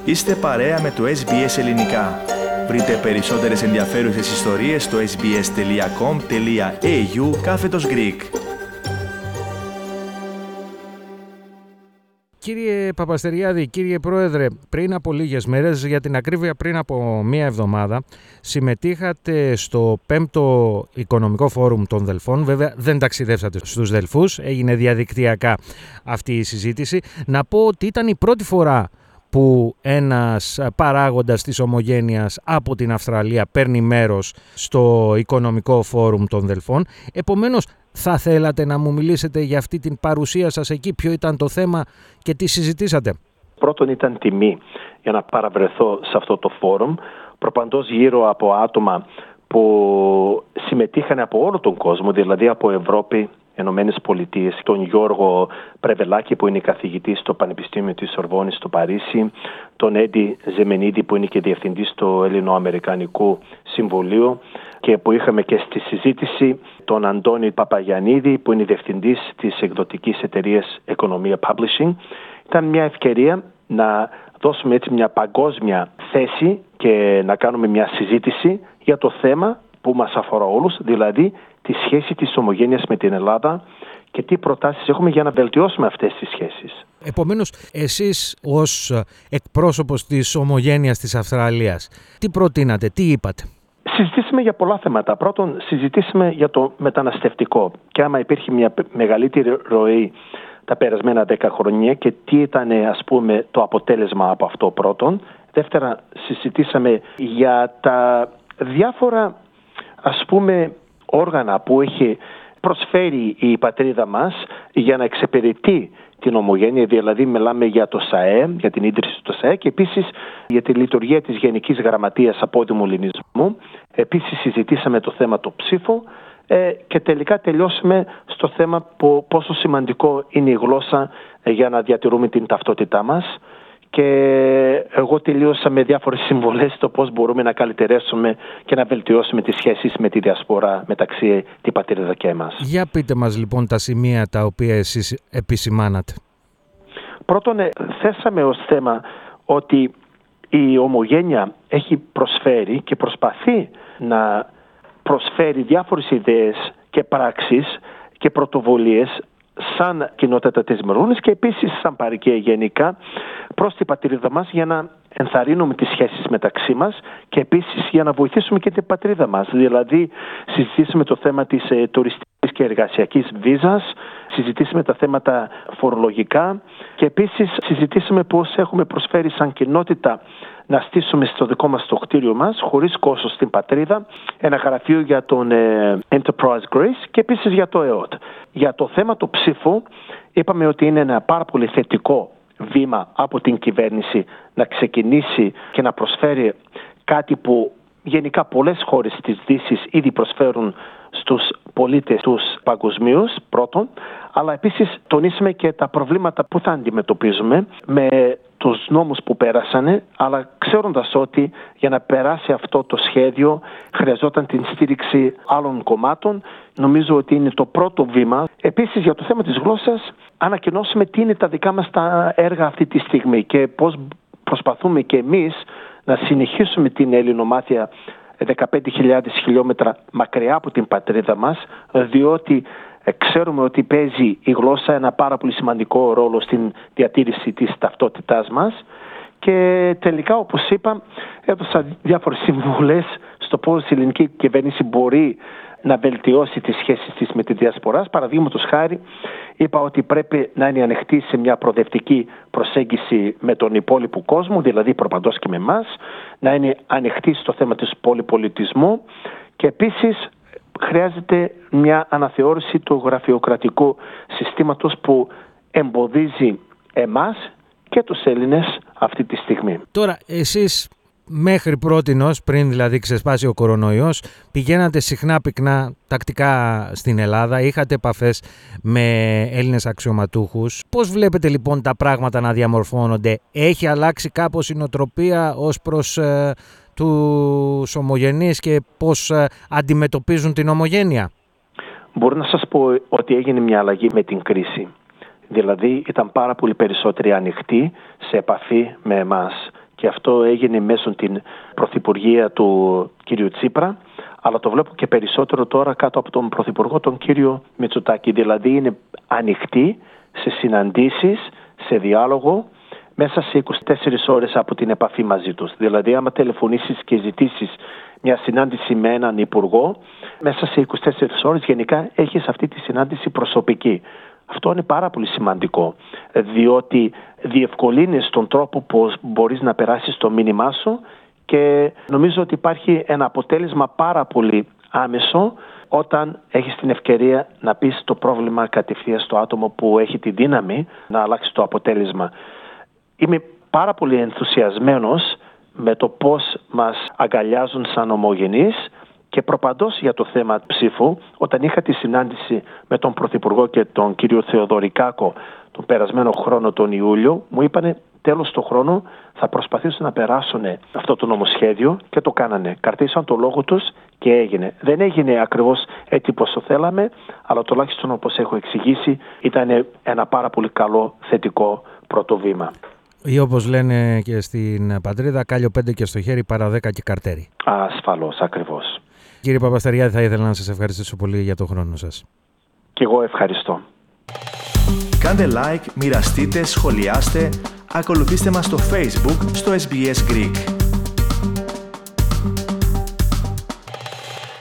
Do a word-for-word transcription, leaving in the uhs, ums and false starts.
Είστε παρέα με το ες μπι ες Ελληνικά. Βρείτε περισσότερες ενδιαφέρουσες ιστορίες στο sbs.com.au κάθετος Greek. Κύριε Παπαστεριάδη, κύριε Πρόεδρε, πριν από λίγες μέρες, για την ακρίβεια πριν από μία εβδομάδα, συμμετείχατε στο πέμπτο Οικονομικό Φόρουμ των Δελφών. Βέβαια δεν ταξιδεύσατε στους Δελφούς, έγινε διαδικτυακά αυτή η συζήτηση. Να πω ότι ήταν η πρώτη φορά που ένας παράγοντας της ομογένειας από την Αυστραλία παίρνει μέρος στο Οικονομικό Φόρουμ των Δελφών. Επομένως, θα θέλατε να μου μιλήσετε για αυτή την παρουσία σας εκεί, ποιο ήταν το θέμα και τι συζητήσατε? Πρώτον, ήταν τιμή για να παραβρεθώ σε αυτό το φόρουμ, προπαντός γύρω από άτομα που συμμετείχαν από όλο τον κόσμο, δηλαδή από Ευρώπη, Ενωμένες Πολιτείες, τον Γιώργο Πρεβελάκη που είναι καθηγητής στο Πανεπιστήμιο της Σορβόνης στο Παρίσι, τον Έντι Ζεμενίδη που είναι και διευθυντής του Ελληνοαμερικανικού Συμβουλίου και που είχαμε και στη συζήτηση τον Αντώνη Παπαγιαννίδη που είναι διευθυντής της εκδοτικής εταιρείας Οικονομία Publishing. Ήταν μια ευκαιρία να δώσουμε έτσι μια παγκόσμια θέση και να κάνουμε μια συζήτηση για το θέμα που μας αφορά όλους, δηλαδή τη σχέση της ομογένειας με την Ελλάδα και τι προτάσεις έχουμε για να βελτιώσουμε αυτές τις σχέσεις. Επομένως, εσείς ως εκπρόσωπος της ομογένειας της Αυστραλίας, τι προτείνατε, τι είπατε? Συζητήσαμε για πολλά θέματα. Πρώτον, συζητήσαμε για το μεταναστευτικό και άμα υπήρχε μια μεγαλύτερη ροή τα περασμένα δέκα χρόνια και τι ήταν, ας πούμε, το αποτέλεσμα από αυτό πρώτον. Δεύτερα, συζητήσαμε για τα διάφορα, ας πούμε, όργανα που έχει προσφέρει η πατρίδα μας για να εξυπηρετεί την ομογένεια, δηλαδή μιλάμε για το ΣΑΕ, για την ίδρυση του ΣΑΕ και επίσης για τη λειτουργία της Γενικής Γραμματείας Απόδημου Ελληνισμού. Επίσης συζητήσαμε το θέμα του ψήφου ε, και τελικά τελειώσαμε στο θέμα που πόσο σημαντικό είναι η γλώσσα ε, για να διατηρούμε την ταυτότητά μας. Και εγώ τελείωσα με διάφορες συμβολές στο πώς μπορούμε να καλυτερεύσουμε και να βελτιώσουμε τις σχέσεις με τη διασπορά μεταξύ την πατρίδα και εμάς. Για πείτε μας λοιπόν τα σημεία τα οποία εσείς επισημάνατε. Πρώτον, θέσαμε ως θέμα ότι η ομογένεια έχει προσφέρει και προσπαθεί να προσφέρει διάφορες ιδέες και πράξεις και πρωτοβουλίες σαν κοινότητα της Μελώνης και επίσης σαν παροικία γενικά προς την πατρίδα μας για να ενθαρρύνουμε τις σχέσεις μεταξύ μας και επίσης για να βοηθήσουμε και την πατρίδα μας. Δηλαδή συζητήσαμε το θέμα της ε, τουριστικής και εργασιακής βίζας, συζητήσαμε τα θέματα φορολογικά και επίσης συζητήσαμε πώς έχουμε προσφέρει σαν κοινότητα να στήσουμε στο δικό μας το κτίριο μας, χωρίς κόστος στην πατρίδα, ένα γραφείο για τον ε, Enterprise Greece και επίσης για το ΕΟΤ. Για το θέμα του ψήφου είπαμε ότι είναι ένα πάρα πολύ θετικό βήμα από την κυβέρνηση να ξεκινήσει και να προσφέρει κάτι που γενικά πολλές χώρες της Δύσης ήδη προσφέρουν στους πολίτες τους παγκοσμίως πρώτον, αλλά επίσης τονίσαμε και τα προβλήματα που θα αντιμετωπίζουμε με τους νόμους που πέρασανε, αλλά ξέροντας ότι για να περάσει αυτό το σχέδιο χρειαζόταν την στήριξη άλλων κομμάτων. Νομίζω ότι είναι το πρώτο βήμα. Επίσης για το θέμα της γλώσσας ανακοινώσαμε τι είναι τα δικά μας τα έργα αυτή τη στιγμή και πώς προσπαθούμε και εμείς να συνεχίσουμε την ελληνομάθεια δεκαπέντε χιλιάδες χιλιόμετρα μακριά από την πατρίδα μας, διότι ξέρουμε ότι παίζει η γλώσσα ένα πάρα πολύ σημαντικό ρόλο στην διατήρηση της ταυτότητάς μας και τελικά, όπως είπα, έδωσα διάφορες συμβουλές στο πώς η ελληνική κυβέρνηση μπορεί να βελτιώσει τις σχέσεις της με τη διασπορά. Παραδείγματος χάρη, είπα ότι πρέπει να είναι ανοιχτή σε μια προοδευτική προσέγγιση με τον υπόλοιπο κόσμο, δηλαδή προπαντός και με εμάς, να είναι ανοιχτή στο θέμα του πολυπολιτισμού και επίσης χρειάζεται μια αναθεώρηση του γραφειοκρατικού συστήματος που εμποδίζει εμάς και τους Έλληνες αυτή τη στιγμή. Τώρα, εσείς μέχρι πρότινος, πριν δηλαδή ξεσπάσει ο κορονοϊός, πηγαίνατε συχνά πυκνά τακτικά στην Ελλάδα, είχατε επαφές με Έλληνες αξιωματούχους. Πώς βλέπετε λοιπόν τα πράγματα να διαμορφώνονται? Έχει αλλάξει κάπως η νοοτροπία ως προς ε, τους ομογενείς και πώς ε, αντιμετωπίζουν την ομογένεια? Μπορώ να σας πω ότι έγινε μια αλλαγή με την κρίση. Δηλαδή ήταν πάρα πολύ περισσότεροι ανοιχτοί σε επαφή με εμάς και αυτό έγινε μέσω την πρωθυπουργία του κ. Τσίπρα, αλλά το βλέπω και περισσότερο τώρα κάτω από τον πρωθυπουργό, τον κύριο Μητσοτάκη. Δηλαδή είναι ανοιχτή σε συναντήσεις, σε διάλογο, μέσα σε είκοσι τέσσερις ώρες από την επαφή μαζί τους. Δηλαδή, άμα τηλεφωνήσεις και ζητήσεις μια συνάντηση με έναν υπουργό, μέσα σε είκοσι τέσσερις ώρες γενικά έχεις αυτή τη συνάντηση προσωπική. Αυτό είναι πάρα πολύ σημαντικό, διότι διευκολύνεις τον τρόπο που μπορείς να περάσεις το μήνυμά σου και νομίζω ότι υπάρχει ένα αποτέλεσμα πάρα πολύ άμεσο όταν έχεις την ευκαιρία να πεις το πρόβλημα κατευθείαν στο άτομο που έχει τη δύναμη να αλλάξει το αποτέλεσμα. Είμαι πάρα πολύ ενθουσιασμένος με το πώς μας αγκαλιάζουν σαν ομογενείς και προπαντός για το θέμα ψήφου. Όταν είχα τη συνάντηση με τον Πρωθυπουργό και τον κύριο Θεοδωρικάκο τον περασμένο χρόνο τον Ιούλιο, μου είπανε τέλος του χρόνου θα προσπαθήσουν να περάσουν αυτό το νομοσχέδιο και το κάνανε. Καρτίσαν το λόγο τους και έγινε. Δεν έγινε ακριβώς έτσι όπως το θέλαμε, αλλά τουλάχιστον όπως έχω εξηγήσει ήταν ένα πάρα πολύ καλό θετικό πρώτο βήμα. Ή όπως λένε και στην πατρίδα, κάλιο πέντε και στο χέρι παρά δέκα και καρτέρι. Ασφαλώς, ακριβώς. Κύριε Παπαστεριάδη, θα ήθελα να σας ευχαριστήσω πολύ για τον χρόνο σας. Και εγώ ευχαριστώ. Κάντε like, μοιραστείτε, σχολιάστε, ακολουθήστε μας στο Facebook, στο ες μπι ες Greek.